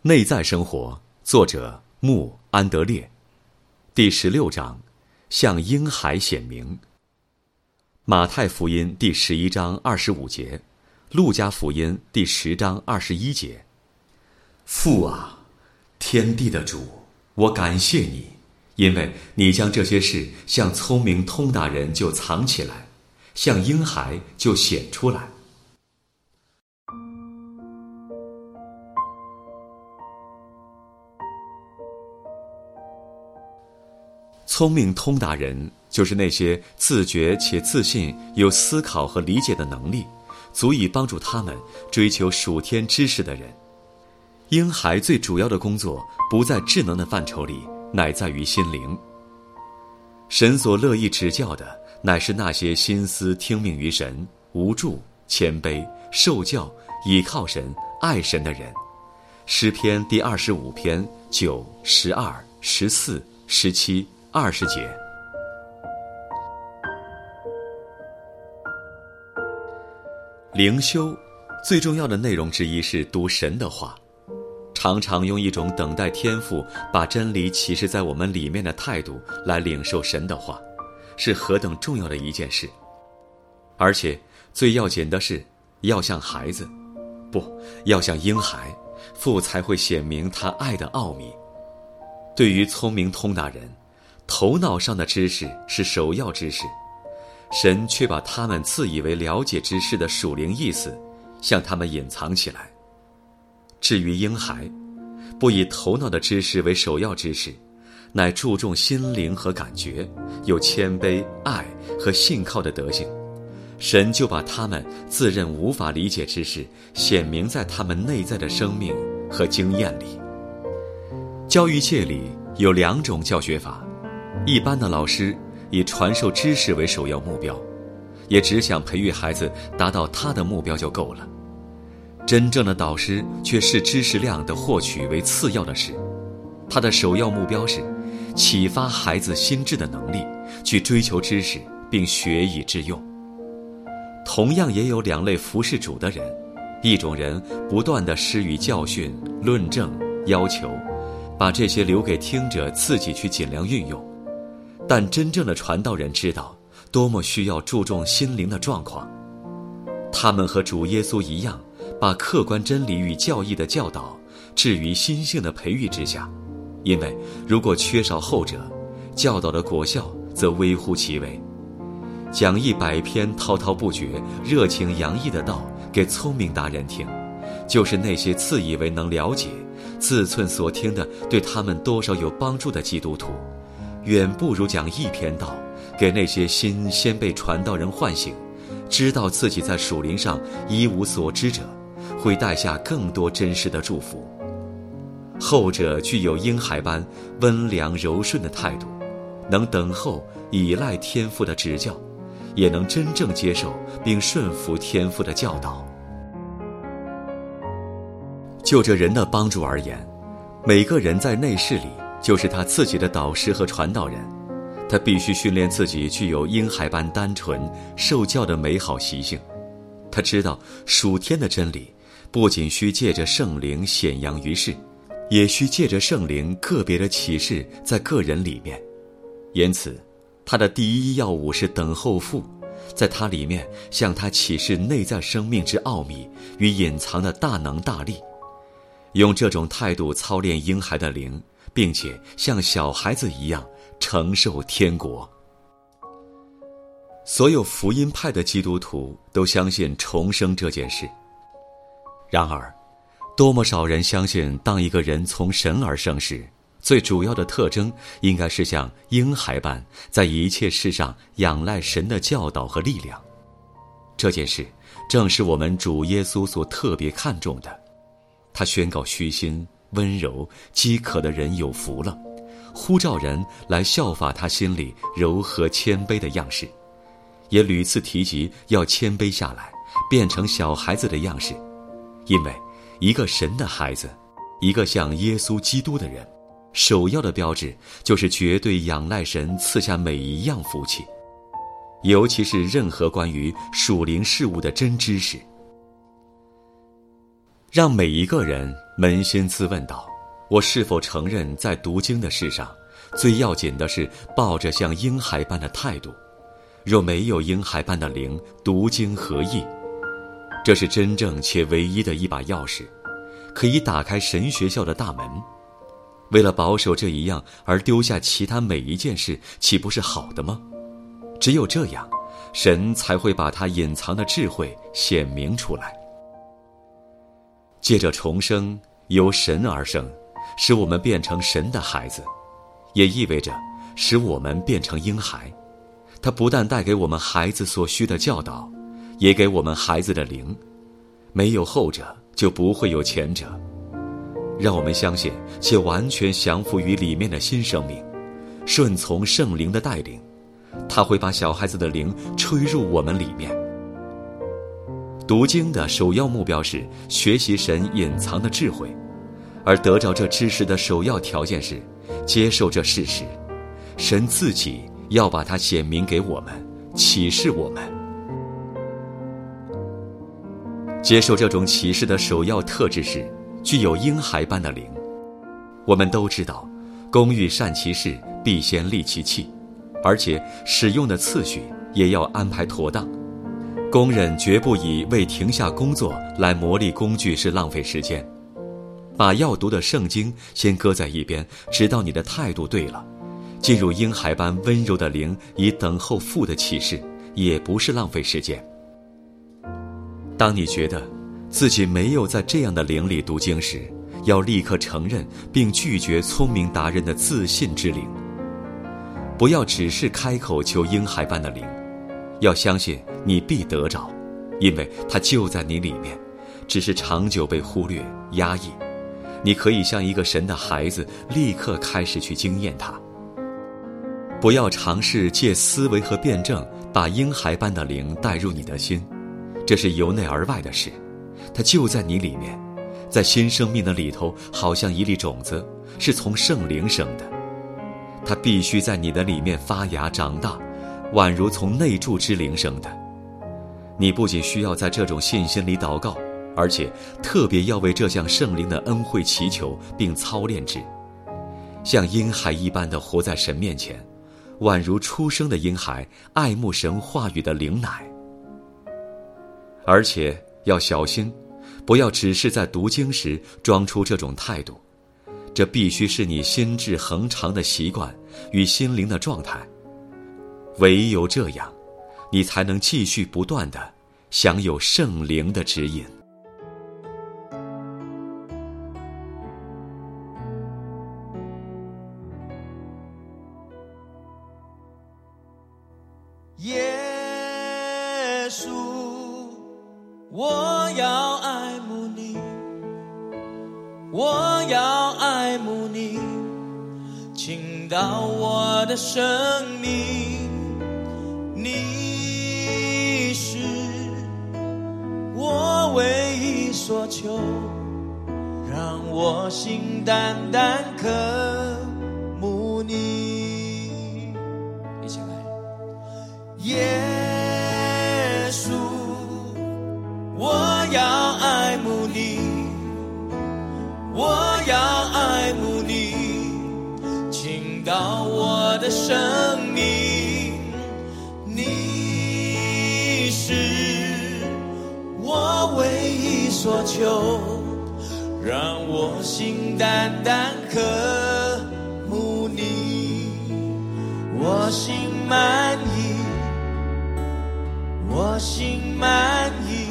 内在生活，作者穆安德烈。第16章，向婴孩显明。马太福音第11章25节，路加福音第10章21节。父啊，天地的主，我感谢你，因为你将这些事向聪明通达人就藏起来，向婴孩就显出来。聪明通达人就是那些自觉且自信、有思考和理解的能力，足以帮助他们追求属天知识的人。婴孩最主要的工作不在智能的范畴里，乃在于心灵。神所乐意指教的，乃是那些心思听命于神、无助、谦卑、受教、倚靠神、爱神的人。诗篇第25篇9、12、14、17、20节。灵修最重要的内容之一是读神的话，常常用一种等待天父把真理启示在我们里面的态度来领受神的话，是何等重要的一件事。而且最要紧的是，要像孩子，不，要像婴孩，父才会显明他爱的奥秘。对于聪明通达人，头脑上的知识是首要知识，神却把他们自以为了解之事的属灵意思向他们隐藏起来。至于婴孩，不以头脑的知识为首要知识，乃注重心灵和感觉，有谦卑、爱和信靠的德行，神就把他们自认无法理解之事显明在他们内在的生命和经验里。教育界里有2种教学法，一般的老师以传授知识为首要目标，也只想培育孩子达到他的目标就够了。真正的导师却视知识量的获取为次要的事，他的首要目标是启发孩子心智的能力，去追求知识并学以致用。同样也有2类服侍主的人，一种人不断地施予教训、论证、要求，把这些留给听者自己去尽量运用。但真正的传道人知道多么需要注重心灵的状况，他们和主耶稣一样，把客观真理与教义的教导置于心性的培育之下，因为如果缺少后者，教导的果效则微乎其微。讲100篇滔滔不绝、热情洋溢的道给聪明达人听，就是那些自以为能了解、自寸所听的对他们多少有帮助的基督徒，远不如讲1篇道给那些心先被传道人唤醒，知道自己在属灵上一无所知者，会带下更多真实的祝福。后者具有婴孩般温良柔顺的态度，能等候依赖天父的指教，也能真正接受并顺服天父的教导。就这人的帮助而言，每个人在内室里就是他自己的导师和传道人，他必须训练自己具有婴孩般单纯受教的美好习性。他知道属天的真理不仅需借着圣灵显扬于世，也需借着圣灵个别的启示在个人里面。因此他的第一要务是等候父，在他里面向他启示内在生命之奥秘与隐藏的大能大力，用这种态度操练婴孩的灵，并且像小孩子一样承受天国。所有福音派的基督徒都相信重生这件事，然而多么少人相信当一个人从神而生时，最主要的特征应该是像婴孩般在一切事上仰赖神的教导和力量。这件事正是我们主耶稣所特别看重的。他宣告虚心、温柔、饥渴的人有福了，呼召人来效法他心里柔和谦卑的样式，也屡次提及要谦卑下来，变成小孩子的样式。因为一个神的孩子，一个像耶稣基督的人，首要的标志就是绝对仰赖神赐下每一样福气，尤其是任何关于属灵事物的真知识。 让每一个人扪心自问道：我是否承认在读经的事上，最要紧的是抱着像婴孩般的态度？若没有婴孩般的灵，读经何益？这是真正且唯一的一把钥匙，可以打开神学校的大门。为了保守这一样而丢下其他每一件事，岂不是好的吗？只有这样，神才会把他隐藏的智慧显明出来。借着重生，由神而生，使我们变成神的孩子，也意味着使我们变成婴孩。它不但带给我们孩子所需的教导，也给我们孩子的灵。没有后者，就不会有前者。让我们相信且完全降服于里面的新生命，顺从圣灵的带领，他会把小孩子的灵吹入我们里面。读经的首要目标是学习神隐藏的智慧，而得着这知识的首要条件是接受这事实，神自己要把它显明给我们，启示我们。接受这种启示的首要特质是具有婴孩般的灵。我们都知道，工欲善其事，必先利其器，而且使用的次序也要安排妥当。工人绝不以未停下工作来磨砺工具是浪费时间。把要读的圣经先搁在一边，直到你的态度对了，进入婴孩般温柔的灵，以等候父的启示，也不是浪费时间。当你觉得自己没有在这样的灵里读经时，要立刻承认并拒绝聪明达人的自信之灵。不要只是开口求婴孩般的灵，要相信你必得着，因为它就在你里面，只是长久被忽略压抑。你可以像一个神的孩子，立刻开始去经验它。不要尝试借思维和辩证把婴孩般的灵带入你的心，这是由内而外的事，它就在你里面，在新生命的里头，好像一粒种子，是从圣灵生的。它必须在你的里面发芽长大，宛如从内住之灵生的。你不仅需要在这种信心里祷告，而且特别要为这项圣灵的恩惠祈求并操练之，像婴孩一般的活在神面前，宛如出生的婴孩爱慕神话语的灵奶。而且要小心，不要只是在读经时装出这种态度，这必须是你心智恒长的习惯与心灵的状态。唯有这样，你才能继续不断地享有圣灵的指引。 耶稣，我要爱慕你，我要爱慕你，倾倒我的生命，你是我唯一所求，让我心单单渴慕你。一起来，耶稣，我要爱慕你，我要爱慕你，倾倒我的生命，你是我唯一所求，让我心单单渴慕你，我心满意，我心满意，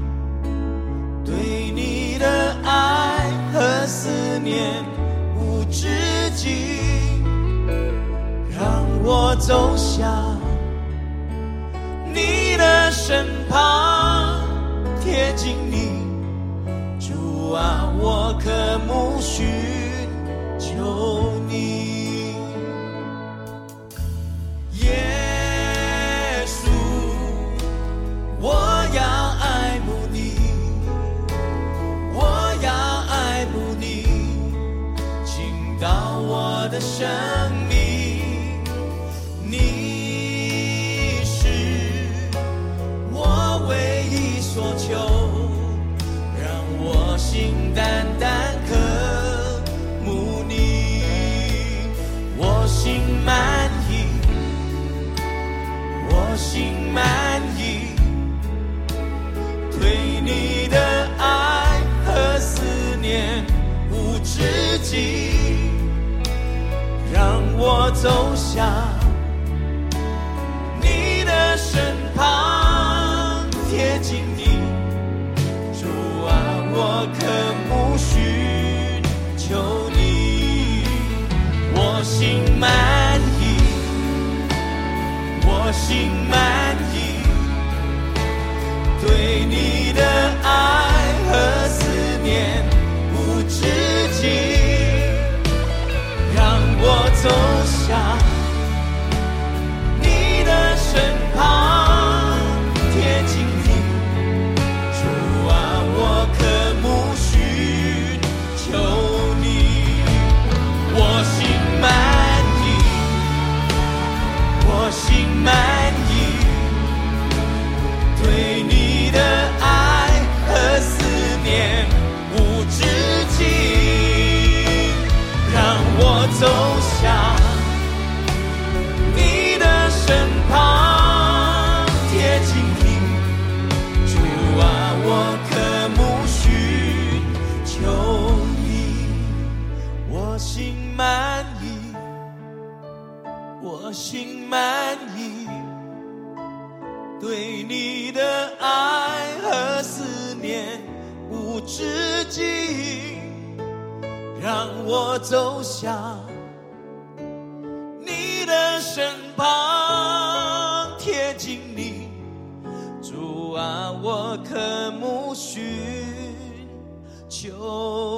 对你的爱和思念无止境，让我走向你的身旁，贴近你，主啊，我渴慕寻求你。耶稣，我要爱慕你，我要爱慕你，倾倒我的生命，你是我唯一所求，让我心单单渴慕你，我心满意，我心满意，对你的爱和思念无止境，让我走向你的身旁，贴近你，主啊，我渴慕寻求你，我心满意，我心满意，对你的爱和思念无止境，让我走向你的身旁，贴近你，主啊，我渴慕寻求你，我心满意，我心满意，对你的爱和思念无止境，让我走向你的身旁，贴近你，主啊，我渴慕寻求你，我心满意，我心满意，对你的爱和思念无止境，让我走向你的身旁，贴近你，主啊，我渴慕寻求